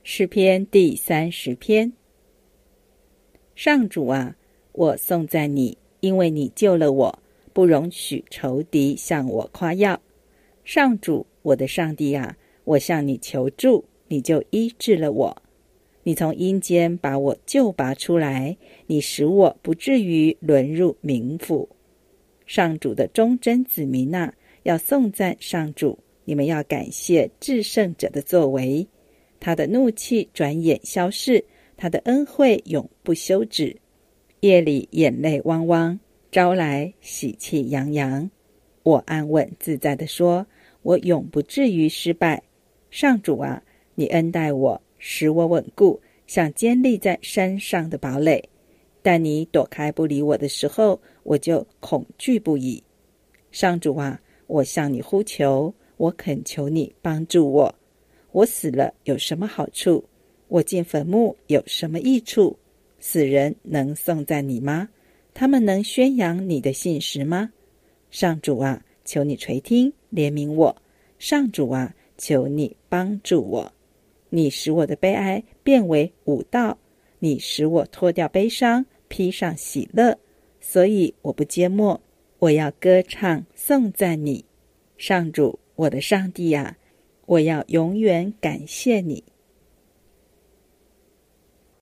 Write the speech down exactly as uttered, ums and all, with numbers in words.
诗篇第三十篇。上主啊，我颂赞你，因为你救了我，不容许仇敌向我夸耀。上主，我的上帝啊，我向你求助，你就医治了我。你从阴间把我救拔出来，你使我不至于沦入冥府。上主的忠贞子民啊，要颂赞上主，你们要感谢至圣者的作为。他的怒气转眼消逝，他的恩惠永不休止。夜里眼泪汪汪，朝来喜气洋洋。我安稳自在地说，我永不至于失败。上主啊，你恩待我，使我稳固，像坚立在山上的堡垒。但你躲开不理我的时候，我就恐惧不已。上主啊，我向你呼求，我恳求你帮助我。我死了有什么好处？我进坟墓有什么益处？死人能颂赞你吗？他们能宣扬你的信实吗？上主啊，求你垂听，怜悯我。上主啊，求你帮助我。你使我的悲哀变为舞蹈，你使我脱掉悲伤，披上喜乐。所以我不缄默，我要歌唱颂赞你。上主，我的上帝啊，我要永远感谢你。